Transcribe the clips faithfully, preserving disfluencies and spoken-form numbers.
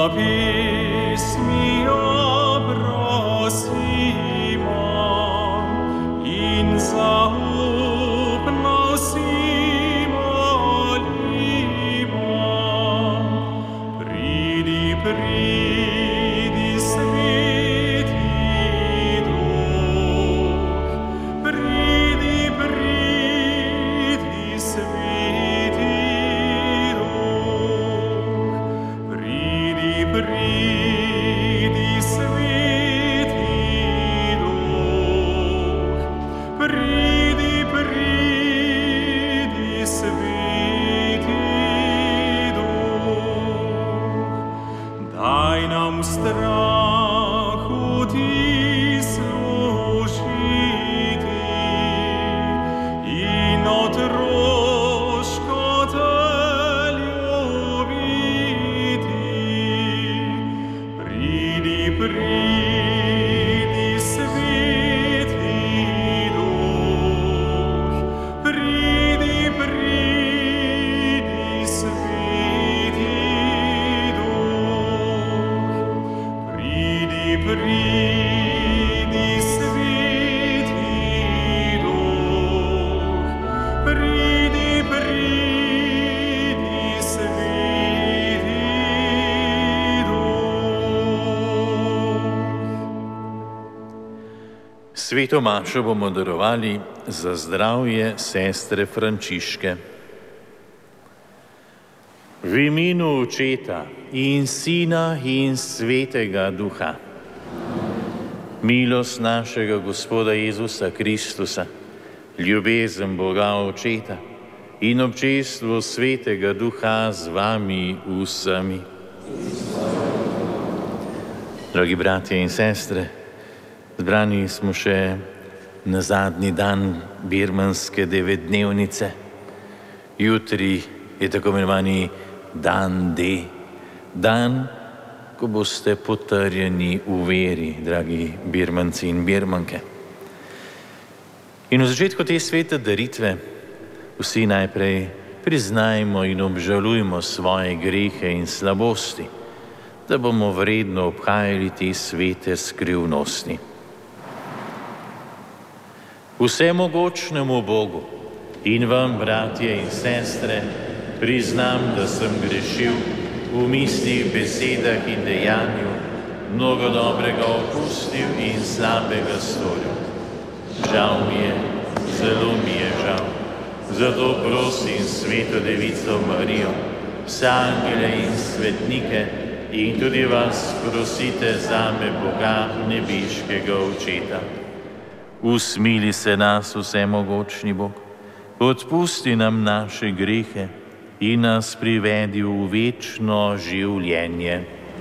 Sveto mašo bomo darovali za zdravje sestre Frančiške. V imenu Očeta in Sina in Svetega Duha. Milost našega Gospoda Jezusa Kristusa, ljubezen Boga Očeta in občestvo Svetega Duha z vami vsemi. Dragi bratje in sestre, zbrani smo še na zadnji dan birmanske devetdnevnice. Jutri je tako imenovani dan D, dan, ko boste potrjeni v veri, dragi birmanci in birmanke. In v začetku te svete daritve vsi najprej priznajmo in obžalujmo svoje grehe in slabosti, da bomo vredno obhajali te svete skrivnosti. Vsemogočnemu Bogu in vam, bratje in sestre, priznam, da sem grešil v mislih, besedah in dejanju, mnogo dobrega opustil in slabega storil. Žal mi je, zelo mi je žal. Zato prosim Sveto Devico Marijo, vse angele in svetnike in tudi vas prosite zame Boga nebeškega Očeta. Usmili se nas, vsemogočni Bog, odpusti nam naše grehe in nas privedi v večno življenje.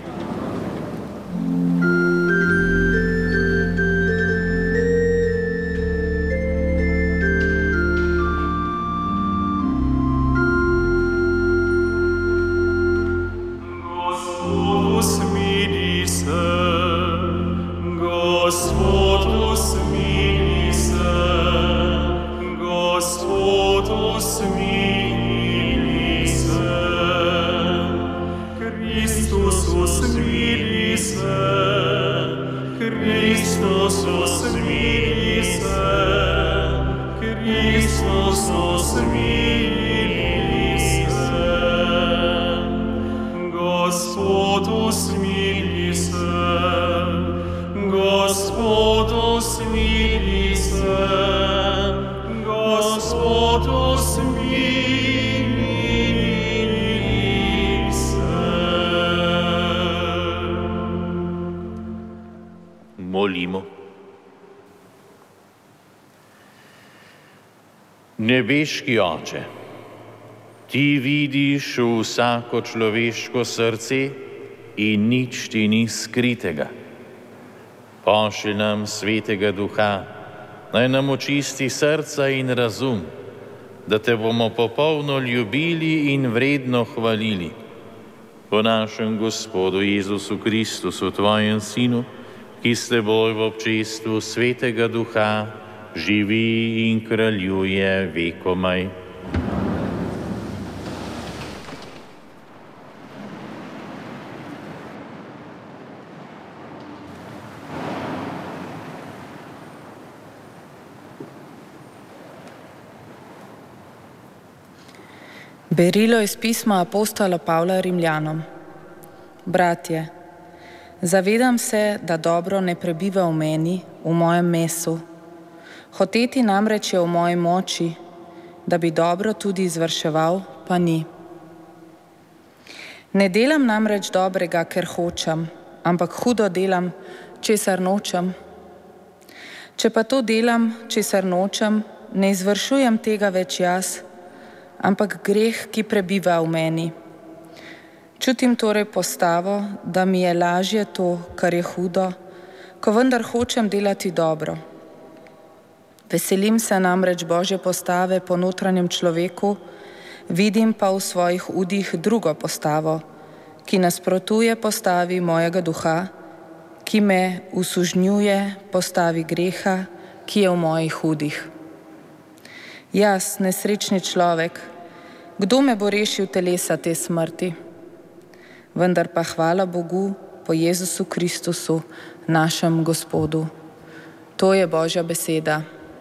Nebeški Oče, ti vidiš vsako človeško srce in nič ti ni skritega. Pošlji nam Svetega Duha, naj nam očisti srca in razum, da te bomo popolno ljubili in vredno hvalili. Po našem Gospodu Jezusu Kristusu, tvojem Sinu, ki s teboj v občestvu Svetega Duha živi in kraljuje vekomaj. Berilo iz pisma apostola Pavla Rimljanom. Bratje, zavedam se, da dobro ne prebiva v meni, v mojem mesu. Hoteti namreč je v moji moči, da bi dobro tudi izvrševal, pa ni. Ne delam namreč dobrega, ker hočem, ampak hudo delam, česar nočem. Če pa to delam, česar nočem, ne izvršujem tega več jaz, ampak greh, ki prebiva v meni. Čutim torej postavo, da mi je lažje to, kar je hudo, ko vendar hočem delati dobro. Veselim se namreč Božje postave po notranjem človeku, vidim pa v svojih udih drugo postavo, ki nasprotuje postavi mojega duha, ki me usužnjuje postavi greha, ki je v mojih udih. Jaz, nesrečni človek, kdo me bo rešil telesa te smrti? Vendar pa hvala Bogu po Jezusu Kristusu, našem Gospodu. To je Božja beseda.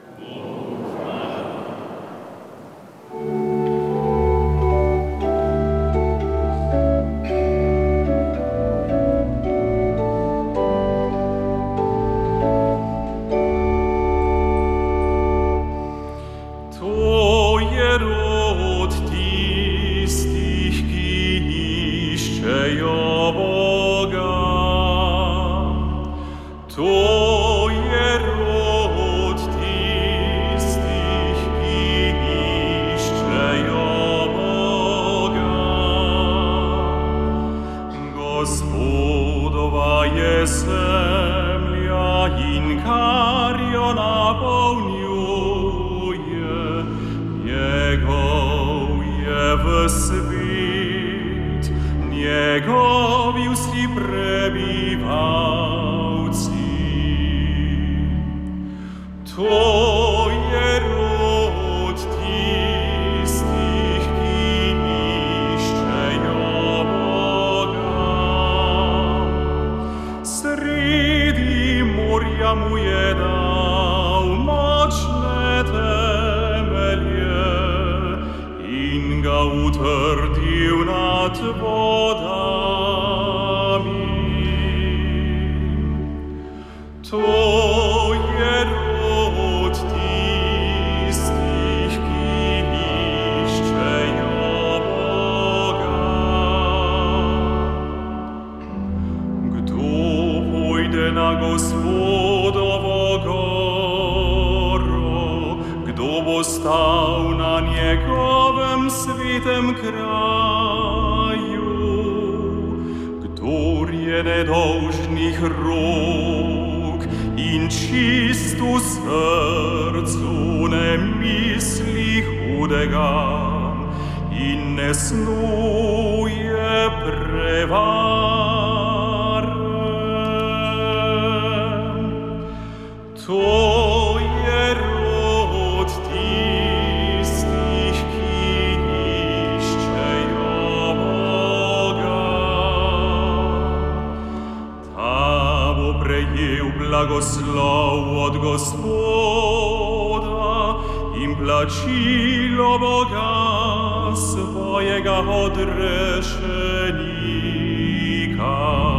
Blagoslov od Gospoda in plačilo Boga svojega odrešenika.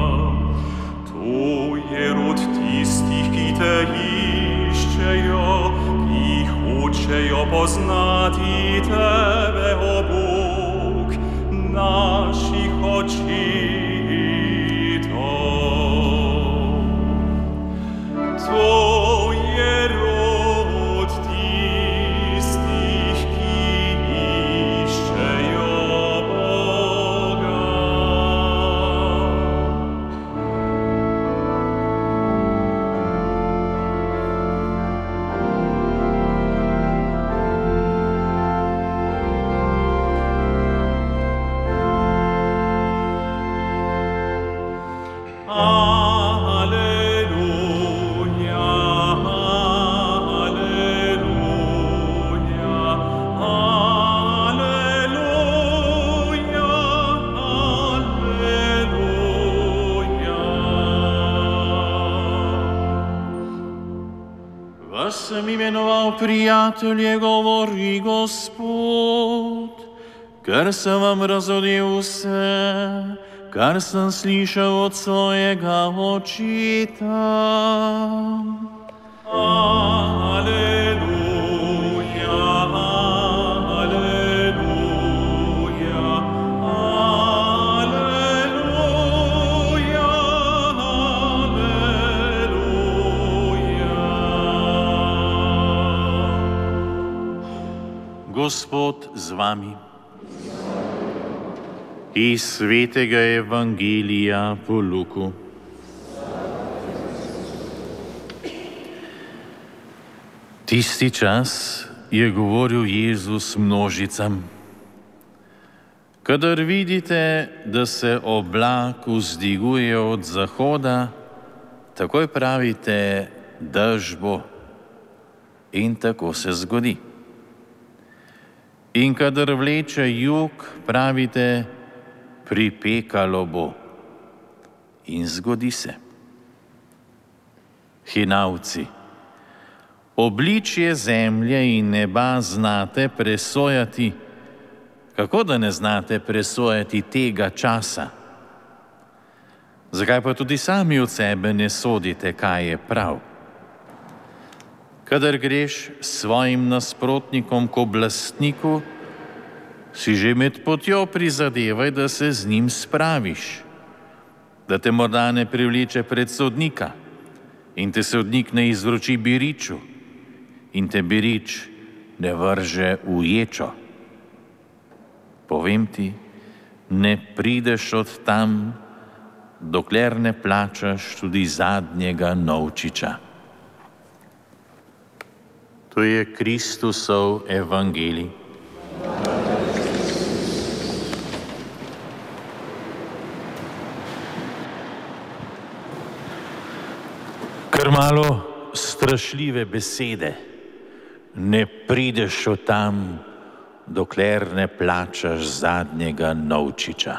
To je rod tistih, ki te iščejo, ki hočejo poznati tebe, o Bog, naših očitov. To je rod tistih, ki iščejo Boga. Sem imenoval prijatelje, govori Gospod, ker sem vam razodel vse, kar sem slišal od svojega očeta. Aleluja, aleluja, aleluja, aleluja. Gospod z vami. Iz svetega evangelija po Luku. Tisti čas je govoril Jezus množicam. Kadar vidite, da se oblak vzdiguje od zahoda, takoj pravite, dež bo. In tako se zgodi. In kadar vleče jug, pravite, pripekalo bo. In zgodi se. Hinavci, obličje zemlje in neba znate presojati, kako da ne znate presojati tega časa? Zakaj pa tudi sami od sebe ne sodite, kaj je prav? Kadar greš s svojim nasprotnikom k oblastniku, si že med potjo prizadevaj, da se z njim spraviš, da te morda ne privleče pred sodnika in te sodnik ne izroči biriču in te birič ne vrže v ječo. Povem ti, ne prideš od tam, dokler ne plačaš tudi zadnjega novčiča. To je Kristusov evangelij. Kar malo strašljive besede. Ne prideš od tam, dokler ne plačaš zadnjega novčiča.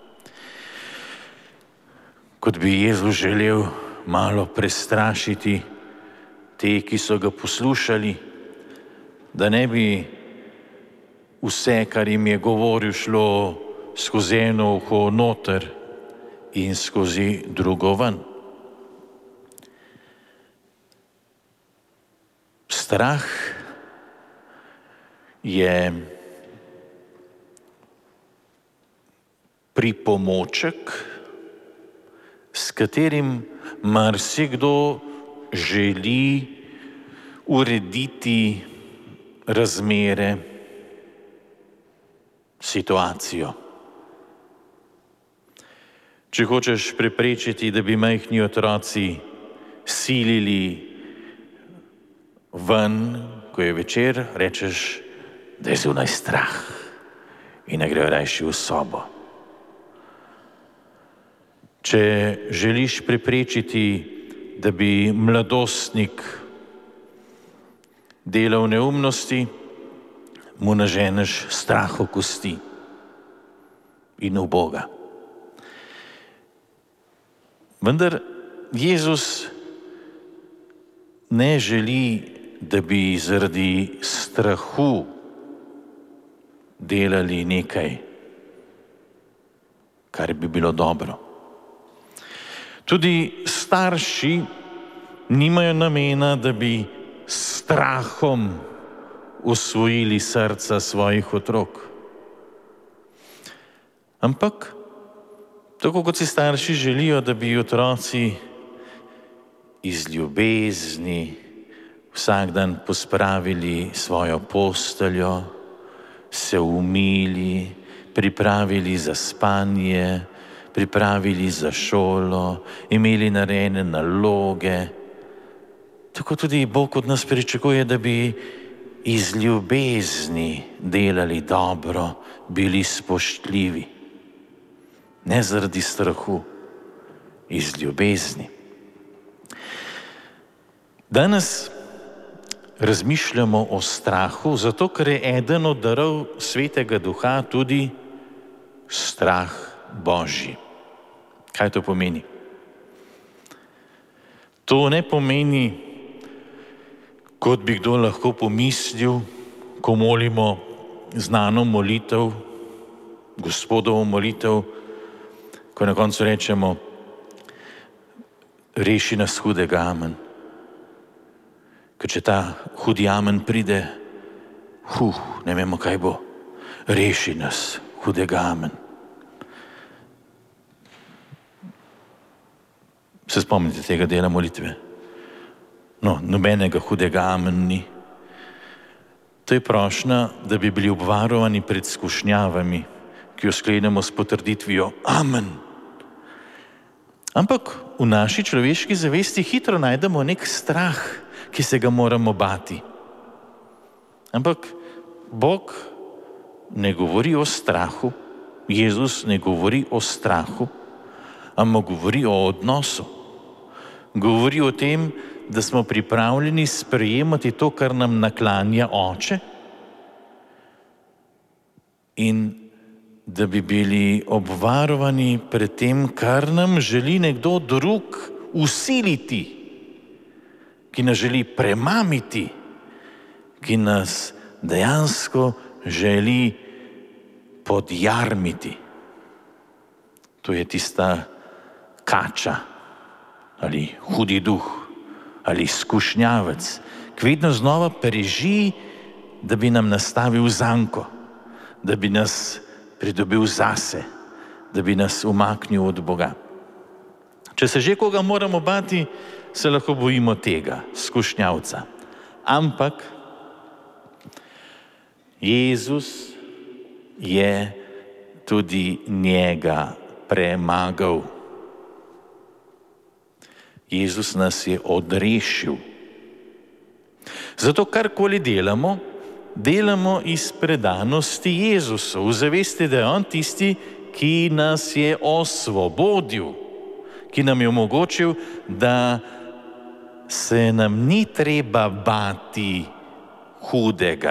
Kot bi Jezus želel malo prestrašiti te, ki so ga poslušali, da ne bi vse, kar jim je govoril, šlo skozi eno uho noter in skozi drugo ven. Strah je pripomoček, s katerim marsikdo želi urediti razmere, situacijo. Če hočeš preprečiti, da bi majhni otroci silili ven, ko je večer, rečeš, da je zunaj strah in ne grejo rajši v sobo. Če želiš preprečiti, da bi mladostnik delal neumnosti, mu naženeš strah v kosti in v Boga. Vendar Jezus ne želi, da bi zaradi strahu delali nekaj, kar bi bilo dobro. Tudi starši nimajo namena, da bi strahom osvojili srca svojih otrok. Ampak, tako kot si starši želijo, da bi otroci iz ljubezni vsak dan pospravili svojo posteljo, se umili, pripravili za spanje, pripravili za šolo, imeli narejene naloge. Tako tudi Bog od nas pričakuje, da bi iz ljubezni delali dobro, bili spoštljivi. Ne zaradi strahu, iz ljubezni. Danes razmišljamo o strahu, zato ker je eden od darov Svetega Duha tudi strah Božji. Kaj to pomeni? To ne pomeni, kot bi kdo lahko pomislil, ko molimo znano molitev, Gospodovo molitev, ko na koncu rečemo, reši nas hudega, amen. Ker če ta hudi amen pride, huh, ne vemo, kaj bo. Reši nas hudega, amen. Se spomnite tega dela molitve? No, nobenega hudega amen ni. To je prošnja, da bi bili obvarovani pred skušnjavami, ki jo sklenemo s potrditvijo amen. Ampak v naši človeški zavesti hitro najdemo nek strah, ki se ga moramo bati. Ampak Bog ne govori o strahu, Jezus ne govori o strahu, ampak govori o odnosu. Govori o tem, da smo pripravljeni sprejemati to, kar nam naklanja Oče, in da bi bili obvarovani pred tem, kar nam želi nekdo drug usiliti, ki nas želi premamiti, ki nas dejansko želi podjarmiti. To je tista kača ali hudi duh ali skušnjavec, ki vedno znova preži, da bi nam nastavil zanko, da bi nas pridobil zase, da bi nas umaknil od Boga. Če se že koga moramo bati, se lahko bojimo tega skušnjavca. Ampak Jezus je tudi njega premagal. Jezus nas je odrešil. Zato karkoli delamo, delamo iz predanosti Jezusu, v zavesti, da je on tisti, ki nas je osvobodil, ki nam je omogočil, da se nam ni treba bati hudega,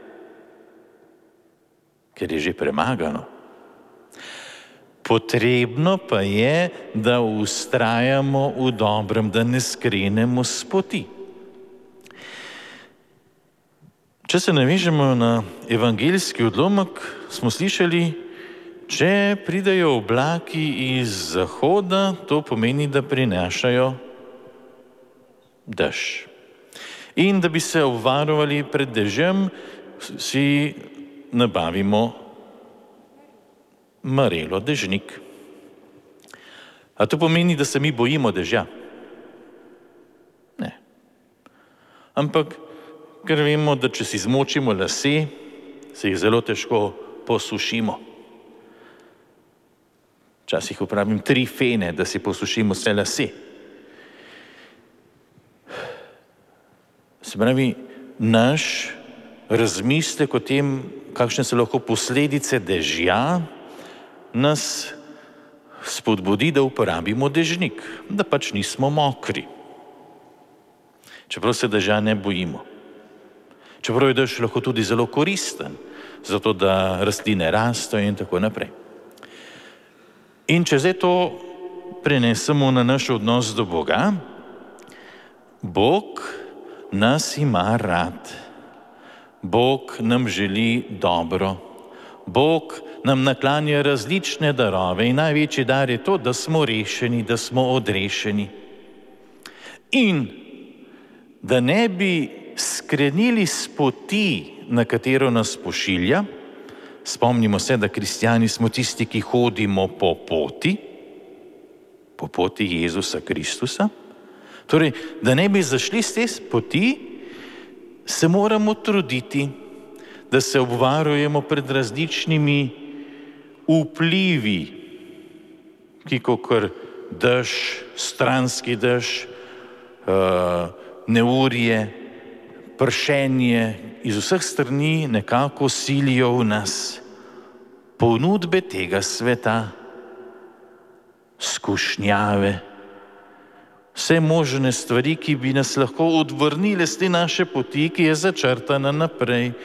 ker je že premagano. Potrebno pa je, da vztrajamo v dobrem, da ne skrenemo s poti. Če se navežemo na evangeljski odlomek, smo slišali, če pridejo oblaki iz zahoda, to pomeni, da prinašajo dež. In da bi se obvarovali pred dežem, si nabavimo marelo, dežnik. A to pomeni, da se mi bojimo dežja? Ne. Ampak, ker vemo, da če si zmočimo lase, se jih zelo težko posušimo. Včasih uporabim tri fene, da si posušimo vse lase. Se pravi, naš razmislek o tem, kakšne so lahko posledice dežja, nas spodbudi, da uporabimo dežnik, da pač nismo mokri. Čeprav se dežja ne bojimo. Čeprav je dež lahko tudi zelo koristen, zato da rastline rastejo in tako naprej. In če zdaj to prenesemo na naš odnos do Boga, Bog nas ima rad. Bog nam želi dobro. Bog nam naklanja različne darove in največji dar je to, da smo rešeni, da smo odrešeni. In da ne bi skrenili s poti, na katero nas pošilja, spomnimo se, da kristjani smo tisti, ki hodimo po poti, po poti Jezusa Kristusa. Torej, da ne bi zašli s te poti, se moramo truditi, da se obvarujemo pred različnimi vplivi, ki kakor dež, stranski dež, neurje, pršenje iz vseh strani nekako silijo v nas. Ponudbe tega sveta, skušnjave, vse možne stvari, ki bi nas lahko odvrnile z te naše poti, ki je začrtana naprej.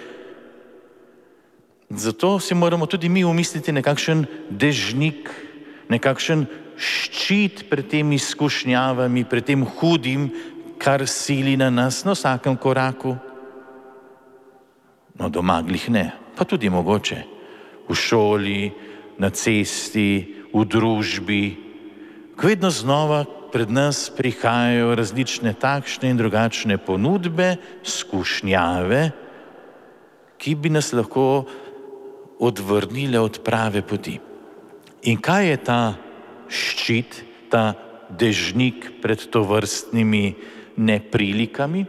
Zato si moramo tudi mi umisliti nekakšen dežnik, nekakšen ščit pred temi skušnjavami, pred tem hudim, kar sili na nas na vsakem koraku. No, doma glih ne, pa tudi mogoče v šoli, na cesti, v družbi. Vedno znova pred nas prihajajo različne takšne in drugačne ponudbe, skušnjave, ki bi nas lahko odvrnile od prave poti. In kaj je ta ščit, ta dežnik pred tovrstnimi neprilikami?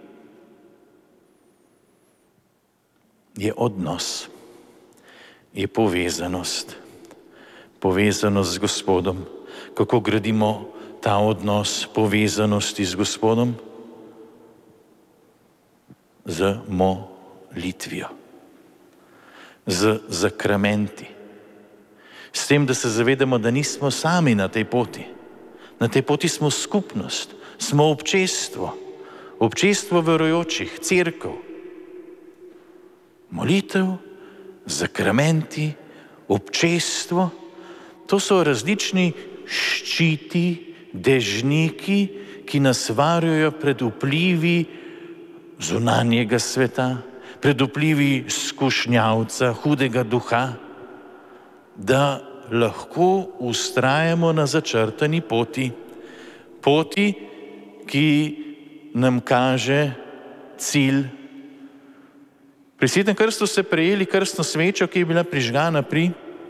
Je odnos, je povezanost, povezanost z Gospodom. Kako gradimo ta odnos povezanosti z Gospodom? Z molitvijo, z zakramenti, s tem, da se zavedamo, da nismo sami na tej poti. Na tej poti smo skupnost, smo občestvo, občestvo verujočih, cerkev. Molitev, zakramenti, občestvo, to so različni ščiti, dežniki, ki nas varujejo pred vplivi zunanjega sveta, pred vplivi skušnjavca, hudega duha, da lahko vztrajamo na začrtani poti, poti, ki nam kaže cilj. Pri Svetem krstu ste prejeli krstno svečo, ki je bila prižgana pri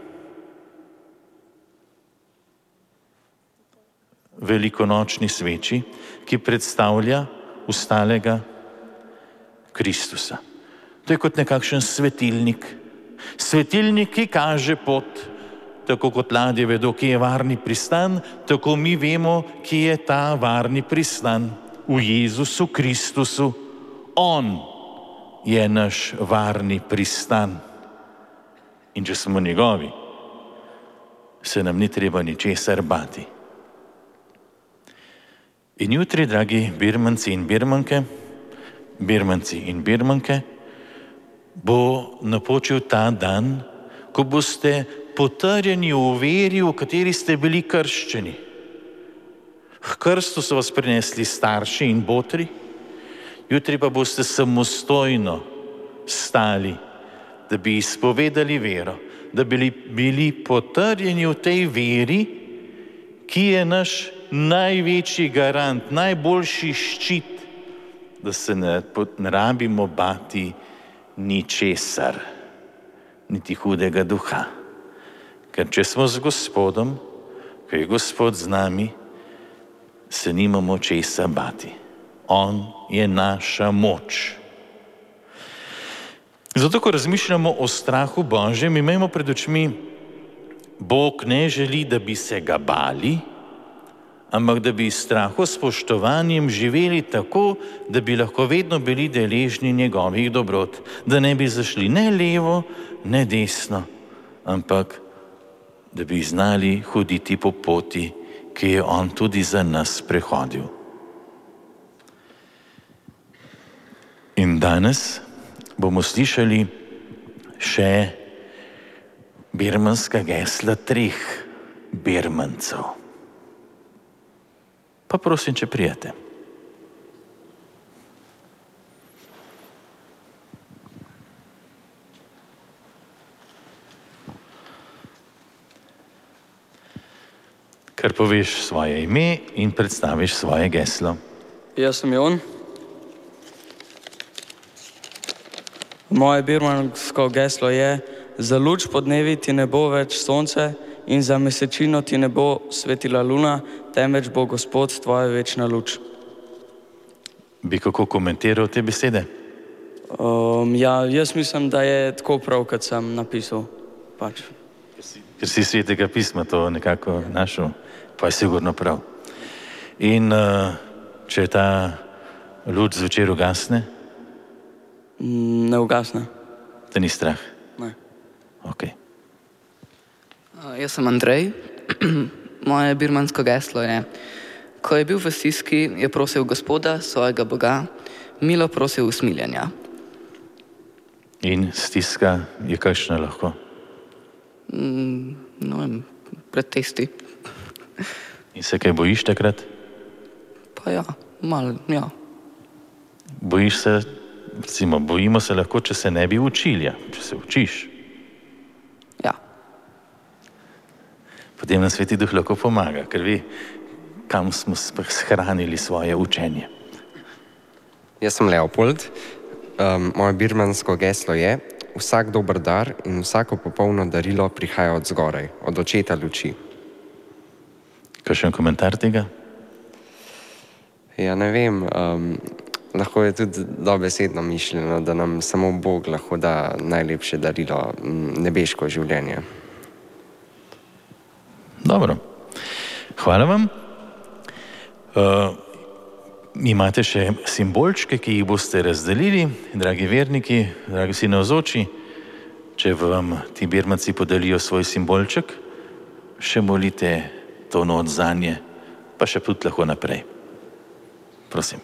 velikonočni sveči, ki predstavlja vstalega Kristusa. To je kot nekakšen svetilnik. Svetilnik, ki kaže pot, tako kot ladje vedo, kje je varni pristan, tako mi vemo, kje je ta varni pristan. V Jezusu Kristusu. On je naš varni pristan. In če smo njegovi, se nam ni treba ničesar bati. In jutri, dragi birmanci in birmanke, birmanci in birmanke, bo napočil ta dan, ko boste potrjeni v veri, v kateri ste bili krščeni. K krstu so vas prinesli starši in botri, jutri pa boste samostojno stali, da bi izpovedali vero, da bi bili, bili potrjeni v tej veri, ki je naš največji garant, najboljši ščit, da se ne, ne rabimo bati ničesar, niti hudega duha. Ker če smo z Gospodom, ko je Gospod z nami, se nimamo česa bati. On je naša moč. Zato, ko razmišljamo o strahu Božjem, imamo pred očmi, Bog ne želi, da bi se ga bali, ampak da bi strahu spoštovanjem živeli tako, da bi lahko vedno bili deležni njegovih dobrot, da ne bi zašli ne levo, ne desno, ampak da bi znali hoditi po poti, ki je on tudi za nas prehodil. In danes bomo slišali še birmanska gesla treh birmancev. Pa prosim, če prijete. Kar poveš svoje ime in predstaviš svoje geslo. Jaz sem Jon. Moje birmansko geslo je: za luč podnevi ti ne bo več sonce in za mesečino ti ne bo svetila luna, temveč bo Gospod tvoja večna luč. Bi kako komentiral te besede? Um, ja, jaz mislim, da je tako prav, kot sem napisal. Pač. Ker si Svetega pisma to nekako našel, pa je sigurno prav. In uh, če ta luč zvečer ugasne? Ne ugasne. Te ni strah? Ne. Ok. Uh, jaz sem Andrej. Moje birmansko geslo je: ko je bil v stiski, je prosil Gospoda, svojega Boga, milo prosil usmiljenja. In stiska je kakšna lahko? Mm, no, pred testi. In se kaj bojiš takrat? Pa ja, malo, ja. Bojiš se, recimo, bojimo se lahko, če se ne bi učili, če se učiš. potem nam Sveti Duh lahko pomaga, ker ve, kam smo shranili svoje učenje. Jaz sem Leopold. Um, moje birmansko geslo je: vsak dober dar in vsako popolno darilo prihaja od zgoraj, od očeta luči. Kakšen komentar tega? Ja, ne vem, um, lahko je tudi dobesedno mišljeno, da nam samo Bog lahko da najlepše darilo, nebeško življenje. Dobro, hvala vam. Uh, imate še simbolčke, ki jih boste razdelili, dragi verniki, dragi vsi navzoči. Če vam ti birmanci podelijo svoj simbolček, še molite to noč zanje, pa še tudi lahko naprej. Prosim.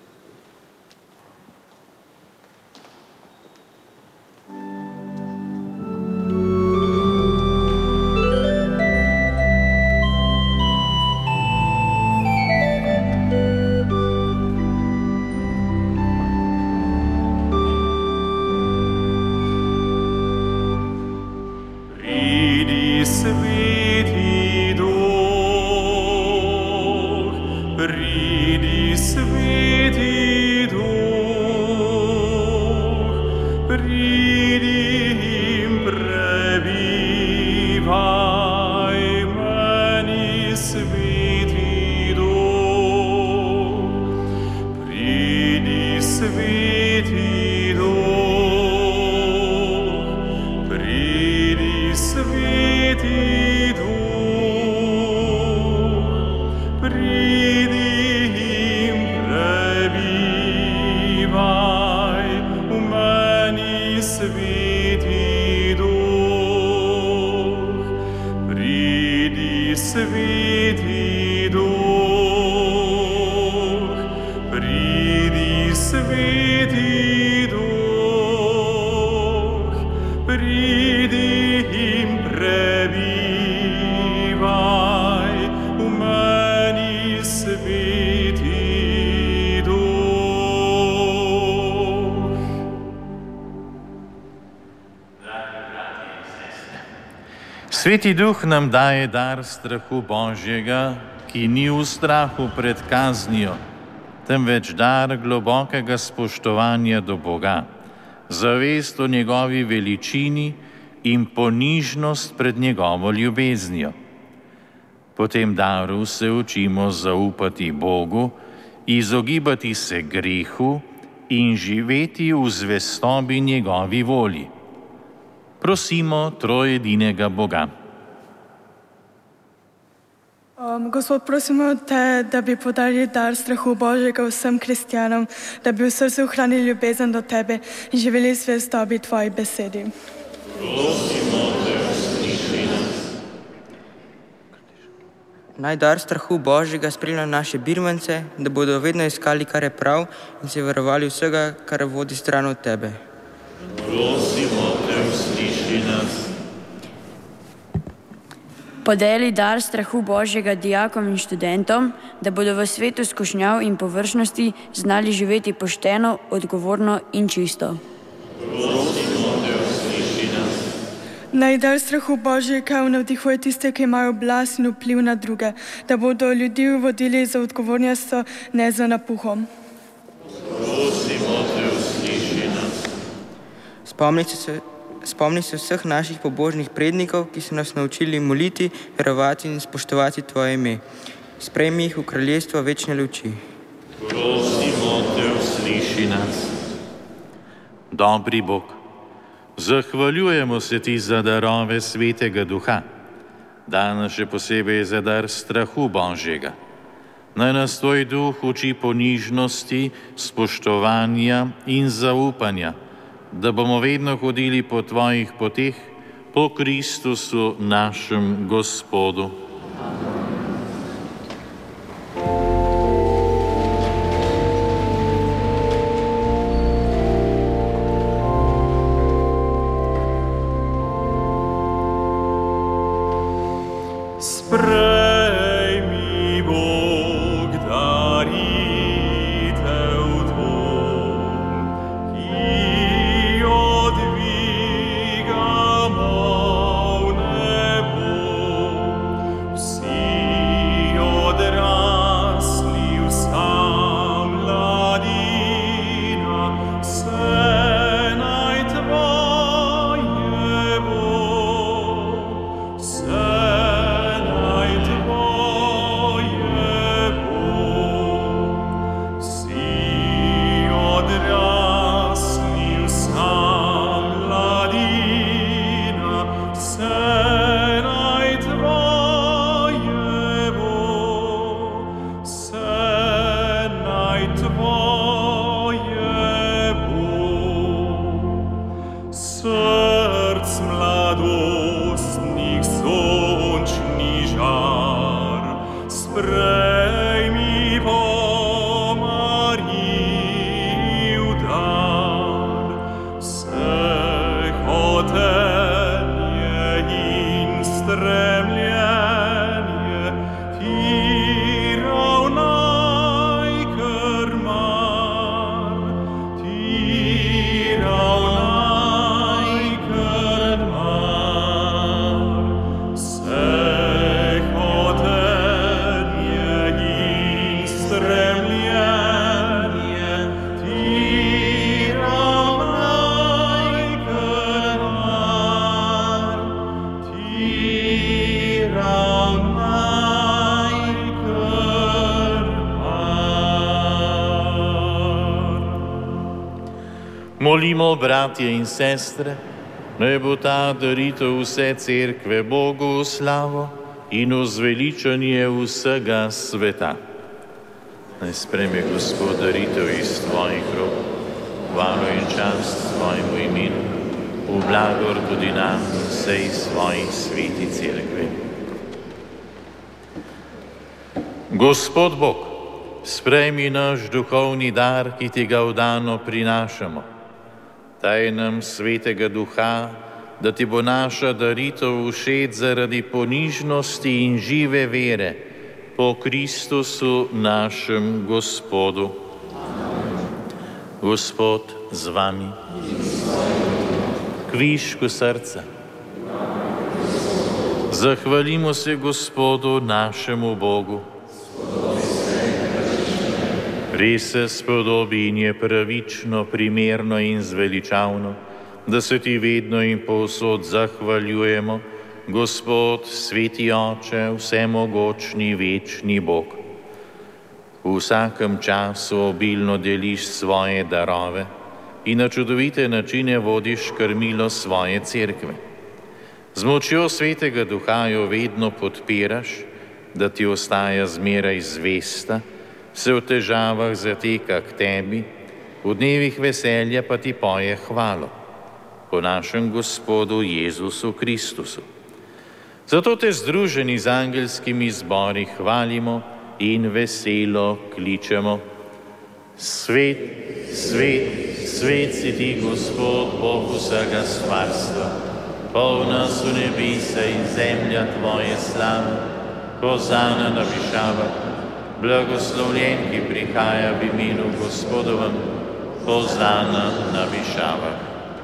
Sveti Duh nam daje dar strahu Božjega, ki ni v strahu pred kaznijo, temveč dar globokega spoštovanja do Boga, zavest o njegovi veličini in ponižnost pred njegovo ljubeznijo. Po tem daru se učimo zaupati Bogu, izogibati se grehu in živeti v zvestobi njegovi volji. Prosimo trojedinega Boga. Um, Gospod, prosimo te, da bi podarili dar strahu Božjega vsem kristjanom, da bi v srcu ohranili ljubezen do tebe in živeli v zvestobi tvoji besedi. Prosimo te, usliši nas. Naj dar strahu Božjega spremlja naše birmance, da bodo vedno iskali, kar je prav, in se varovali vsega, kar vodi stran od tebe. Prosimo te, usliši nas. Podeli dar strahu Božjega dijakom in študentom, da bodo v svetu skušnjav in površnosti znali živeti pošteno, odgovorno in čisto. Prosimo te, usliši nas. Naj dar strahu Božjega navdihuje tiste, ki imajo oblast in vpliv na druge, da bodo ljudi vodili za odgovornostjo, ne za napuhom. Prosimo te, usliši nas. Spomnite se Spomni se vseh naših pobožnih prednikov, ki so nas naučili moliti, verovati in spoštovati tvoje ime. Sprejmi jih v kraljestvo večne luči. Prosimo te, usliši nas. Dobri Bog, zahvaljujemo se ti za darove Svetega Duha, danes še posebej za dar strahu Božjega. Naj nas tvoj Duh uči ponižnosti, spoštovanja in zaupanja, da bomo vedno hodili po tvojih poteh, po Kristusu našem Gospodu. Sprejmi, Bog, daritev tvoj, ki odvigamo v nebo, stremljenje, ti ravnaj krmar, ti ravnaj krmar. Vse hotenje in stremljenje, ti ravnaj krmar, ti ravnaj krmar. Molimo, bratje in sestre, naj bo ta daritev vse cerkve Bogu v slavo in v zveličanje vsega sveta. Naj sprejme Gospod daritev iz tvojih rok, hvalo in čast svojemu imenu, v blagor tudi nam in vsej svoji sveti cerkvi. Gospod Bog, sprejmi naš duhovni dar, ki ti ga vdano prinašamo. Daj nam svetega duha, da ti bo naša daritev všeč zaradi ponižnosti in žive vere po Kristusu našem Gospodu. Gospod z vami. Kvišku srca. Zahvalimo se Gospodu našemu Bogu. Res se spodobi in je pravično, primerno in zveličavno, da se ti vedno in povsod zahvaljujemo, Gospod, sveti Oče, vsemogočni, večni Bog. V vsakem času obilno deliš svoje darove in na čudovite načine vodiš krmilo svoje cerkve. Z močjo svetega duha jo vedno podpiraš, da ti ostaja zmeraj zvesta, se v težavah zateka k tebi, v dnevih veselja pa ti poje hvalo po našem Gospodu Jezusu Kristusu. Zato te združeni z angelskimi zbori hvalimo in veselo kličemo. Svet, svet, svet si ti, Gospod, Bog vsega stvarstva, polna so nebesa in zemlja tvoje slave, hozana na višavah. Blagoslovljen, ki prihaja v imenu Gospodovem, hozana na višavah.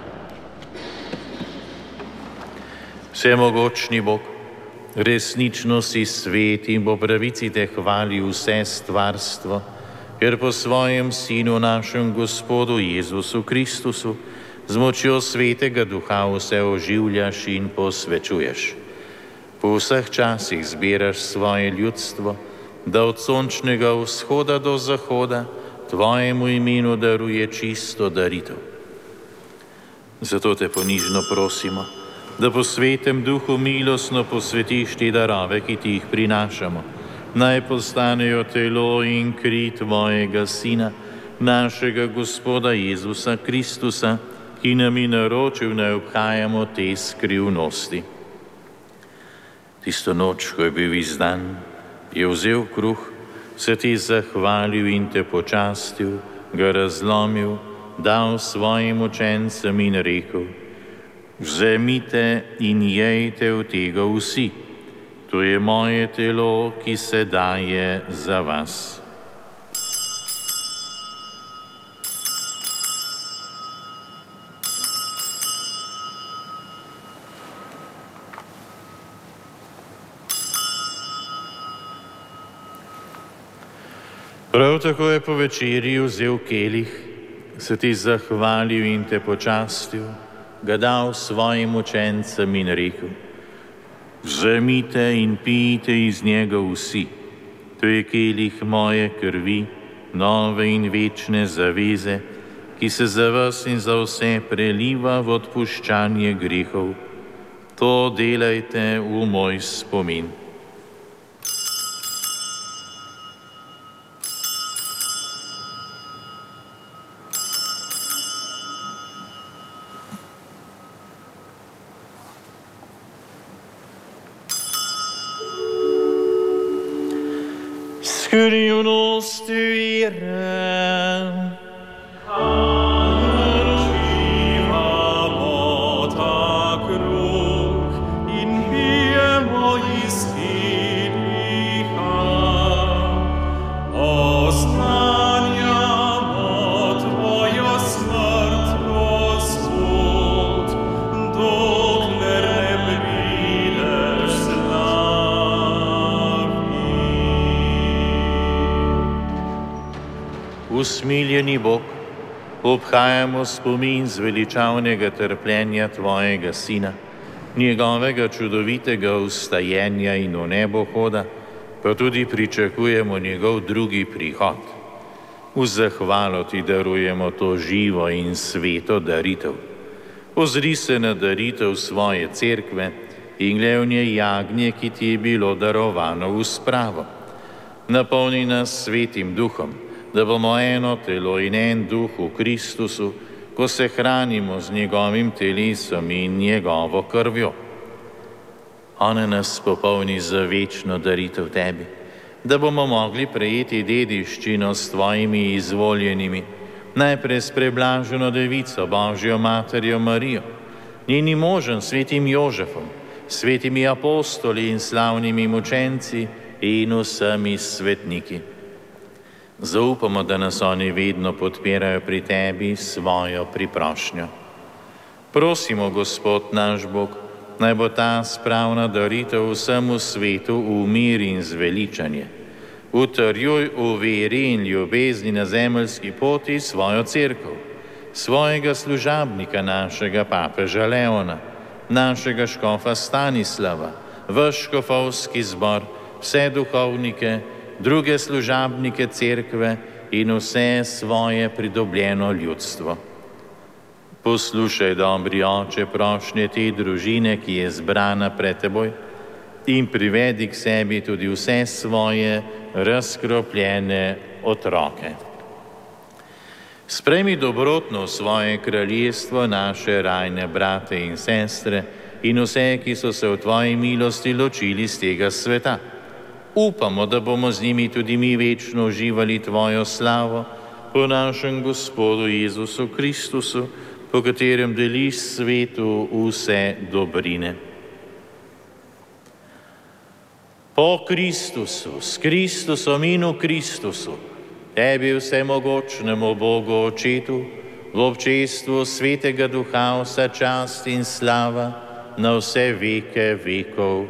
Vsemogočni Bog, resnično si svet in po pravici te hvali vse stvarstvo, ker po svojem Sinu, našem Gospodu Jezusu Kristusu, z močjo svetega duha vse oživljaš in posvečuješ. Po vseh časih zbiraš svoje ljudstvo, da od sončnega vzhoda do zahoda tvojemu imenu daruje čisto daritev. Zato te ponižno prosimo, da po svetem duhu milostno posvetiš te darove, ki ti jih prinašamo. Naj postanejo telo in kri tvojega Sina, našega Gospoda Jezusa Kristusa, ki nam je naročil, naj obhajamo te skrivnosti. Tisto noč, ko je bil izdan, je vzel kruh, se ti zahvalil in te počastil, ga razlomil, dal svojim učencem in rekel: vzemite in jejte od tega vsi, to je moje telo, ki se daje za vas. Prav tako je po večerji vzel kelih, se ti zahvalil in te počastil, ga dal svojim učencem in rekel: vzemite in pijte iz njega vsi, to je kelih moje krvi, nove in večne zaveze, ki se za vas in za vse preliva v odpuščanje grehov. To delajte v moj spomin. Skrivnost vire. Živamo ta kruh in pijemo Usmiljeni Bog, obhajamo spomin zveličavnega trpljenja Tvojega Sina, njegovega čudovitega vstajenja in v nebo hoda, pa tudi pričakujemo njegov drugi prihod. V zahvalo Ti darujemo to živo in sveto daritev. Ozri se na daritev svoje cerkve in glevnje jagnje, ki Ti je bilo darovano v spravo. Napolni nas svetim duhom, da bomo eno telo in en duh v Kristusu, ko se hranimo z njegovim telesom in njegovo krvjo. Ona nas popolni za večno daritev Tebi, da bomo mogli prejeti dediščino s Tvojimi izvoljenimi, najprej s preblaženo Devico, Božjo Materjo Marijo, njenim možem, svetim Jožefom, svetimi apostoli in slavnimi mučenci in vsemi svetniki. Zaupamo, da nas oni vedno podpirajo pri Tebi s svojo priprošnjo. Prosimo, Gospod naš Bog, naj bo ta spravna daritev vsemu svetu v mir in zveličanje. Utrjuj v veri in ljubezni na zemeljski poti svojo cerkev, svojega služabnika, našega papeža Leona, našega škofa Stanislava, vaš škofovski zbor, vse duhovnike, druge služabnike cerkve in vse svoje pridobljeno ljudstvo. Poslušaj, dobri Oče, prošnje te družine, ki je zbrana pred Teboj, in privedi k sebi tudi vse svoje razkropljene otroke. Sprejmi dobrotno v svoje kraljestvo naše rajne brate in sestre in vse, ki so se v Tvoji milosti ločili z tega sveta. Upamo, da bomo z njimi tudi mi večno uživali Tvojo slavo po našem Gospodu Jezusu Kristusu, po katerem deliš svetu vse dobrine. Po Kristusu, s Kristusom in v Kristusu, Tebi vsemogočnemu Bogu Očetu, v občestvu Svetega Duha vsa čast in slava na vse veke vekov.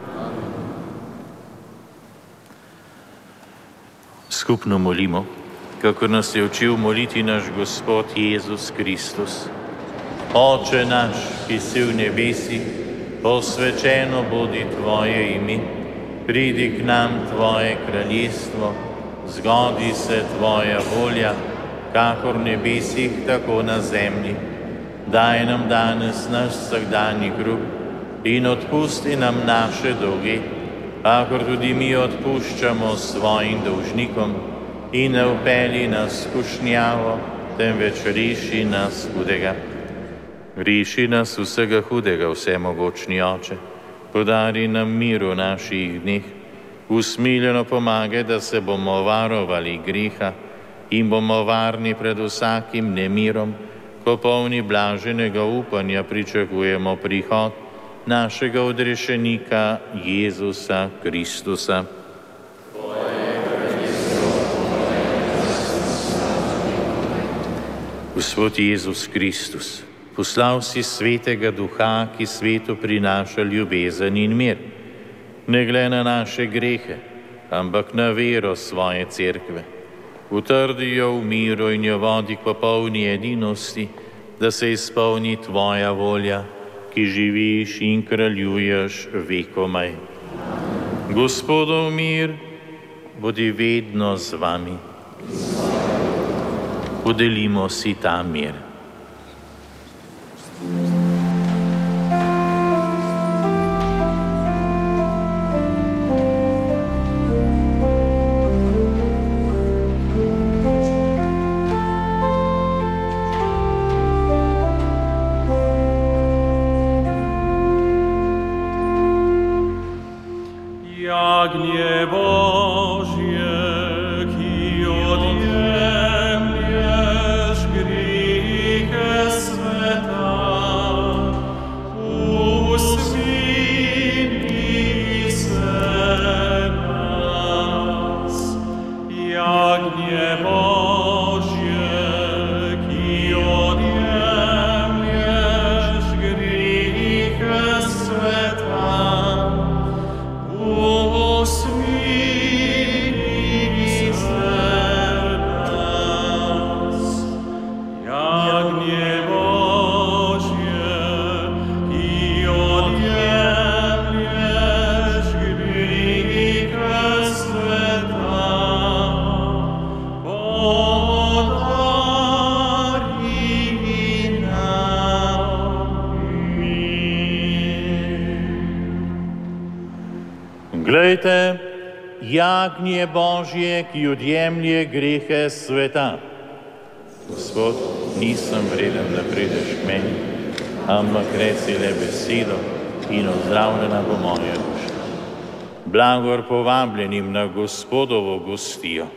Skupno molimo, kako nas je učil moliti naš Gospod Jezus Kristus. Oče naš, ki si v nebesih, posvečeno bodi Tvoje ime, pridi k nam Tvoje kraljestvo, zgodi se Tvoja volja, kakor v nebesih, tako na zemlji. Daj nam danes naš vsakdanji kruh in odpusti nam naše dolge, kakor tudi mi odpuščamo svojim dolžnikom, in ne vpelji nas v skušnjavo, temveč reši nas hudega. Reši nas vsega hudega, vsemogočni Oče, podari nam mir v naših dneh, usmiljeno pomagaj, da se bomo varovali greha in bomo varni pred vsakim nemirom, ko polni blaženega upanja pričakujemo prihod našega odrešenika Jezusa Kristusa. Gospod Jezus Kristus, poslal si Svetega Duha, ki svetu prinaša ljubezen in mir. Ne glede na naše grehe, ampak na vero svoje cerkve. Utrdi jo v miru in jo vodi k popolni edinosti, da se izpolni Tvoja volja, ki živiš in kraljuješ vekomaj. Gospodov mir, bodi vedno z vami. Podelimo si ta mir. Jagnje Božje, ki odjemlješ grehe sveta, usmili se nas. Jagnje Božje, ki odjemlješ grehe sveta, usmili Glejte, jagnje Božje, ki odjemlje grehe sveta. Gospod, nisem vreden, da prideš k meni, ampak reci le besedo in ozdravljena bo moja duša. Blagor povabljenim na Gospodovo gostijo.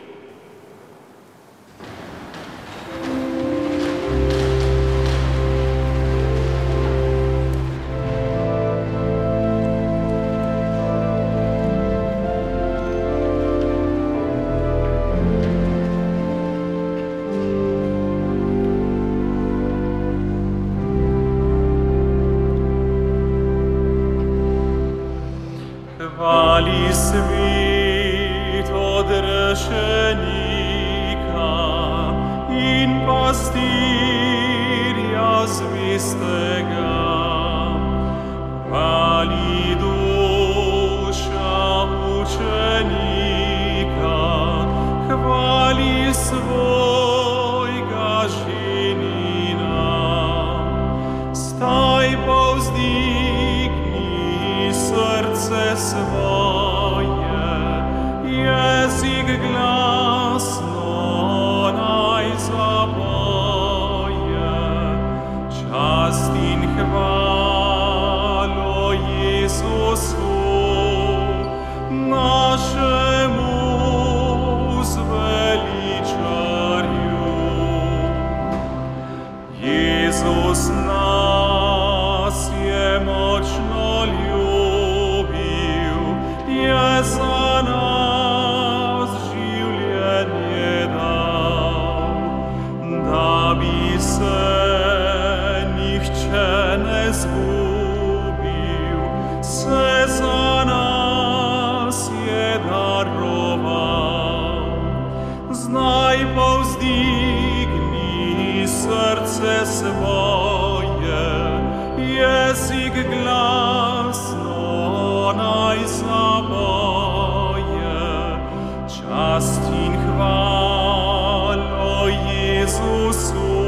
Hvali svet odrešenika in pastirja zvestega. Hvali duša učenika, hvali svojega ženina. Staj povzdigni srce svoje, jezik glasno naj zapoje. Čast in hvalo Jezusu, našemu zveličarju. Jezus nas je močno ljubil, je za nas življenje dal, da bi se nihče ne zgubil, se za nas je daroval. Znaj povzdigni srce svoje, jezik glasno naj zapoje. Čast in hvalo Jezusu,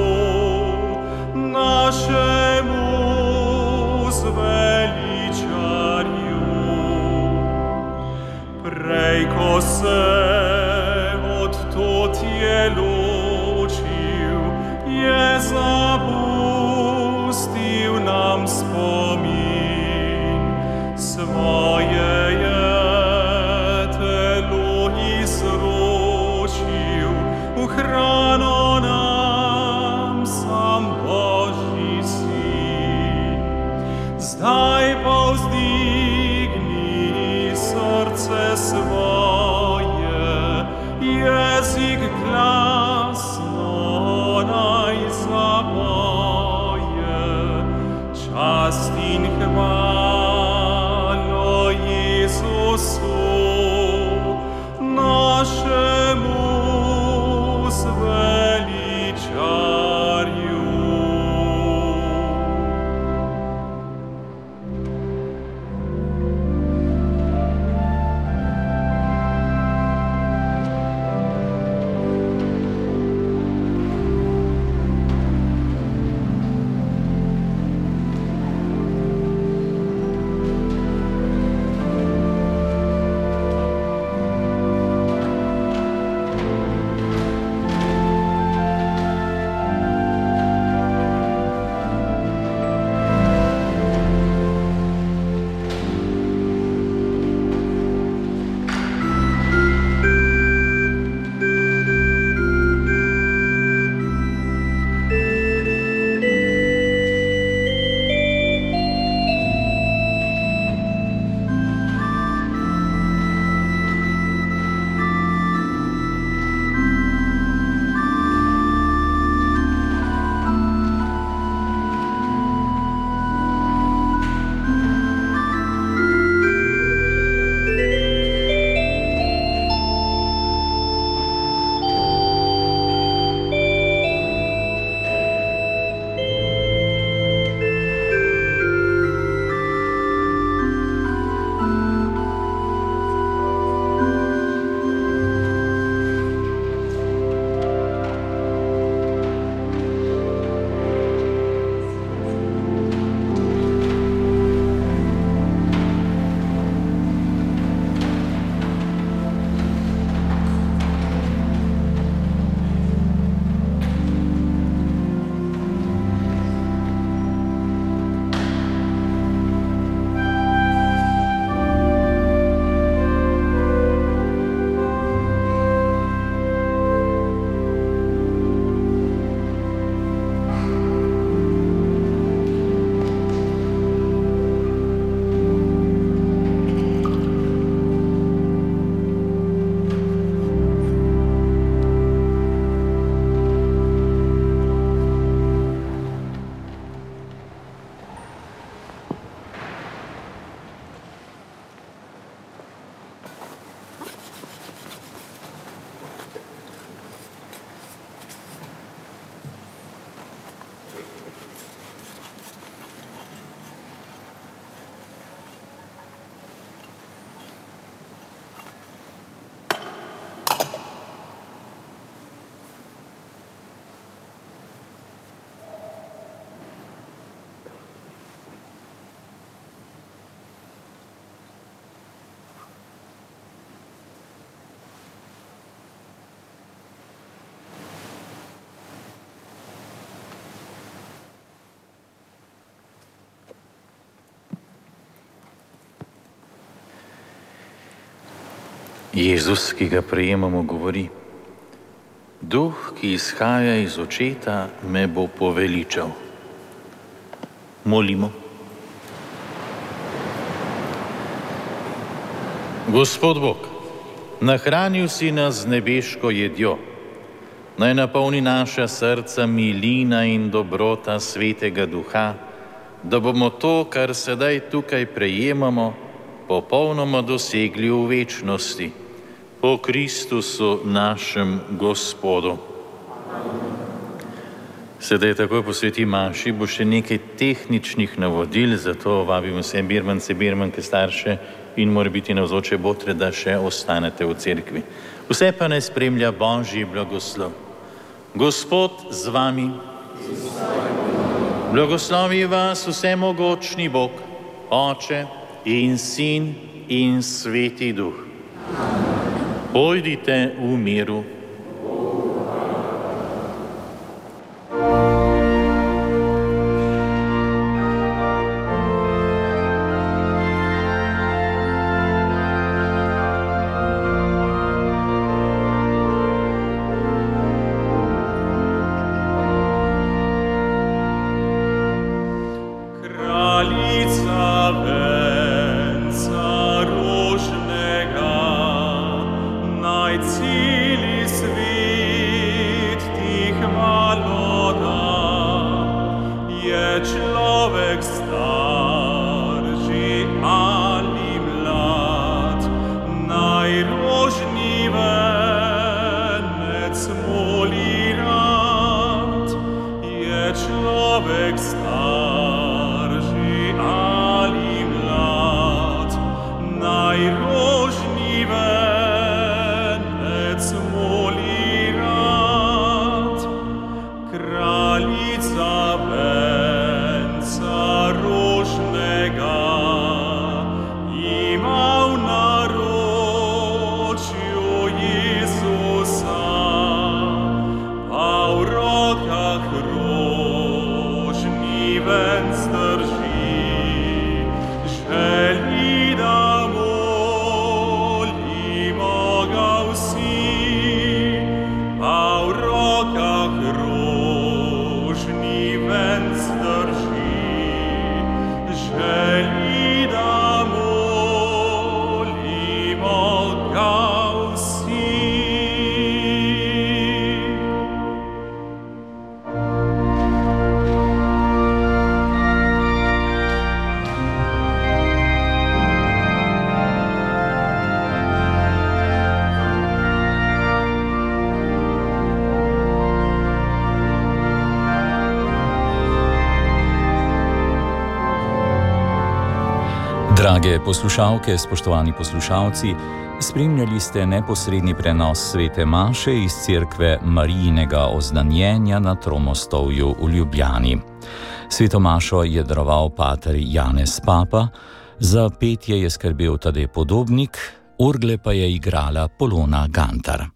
našemu zveličarju. Prej ko se od tod je ločil, je zapustil nam spomin. Svoje je telo izročil, v hrano nam sam Božji sin. Zdaj povzdigni srce svoje, jezik glas Jezus, ki ga prejemamo, govori: Duh, ki izhaja iz očeta, me bo poveličal. Molimo. Gospod Bog, nahranil si nas z nebeško jedjo. Naj napolni naša srca milina in dobrota Svetega Duha, da bomo to, kar sedaj tukaj prejemamo, popolnoma dosegli v večnosti. Po Kristusu našem Gospodu. Sedaj takoj po sveti maši bo še nekaj tehničnih navodil, zato vabim vse birmance, birmanke, starše in morebiti navzoče botre, da še ostanete v cerkvi. Vse pa naj spremlja Božji blagoslov. Gospod z vami. Blagoslovi vas vsemogočni Bog, Oče in Sin in Sveti Duh. Pojdite v miru. Drage poslušalke, spoštovani poslušalci, spremljali ste neposredni prenos svete maše iz cerkve Marijinega oznanjenja na Tromostovju v Ljubljani. Sveto mašo je daroval pater Janez Papa, za petje je skrbel Tadej Podobnik, orgle pa je igrala Polona Gantar.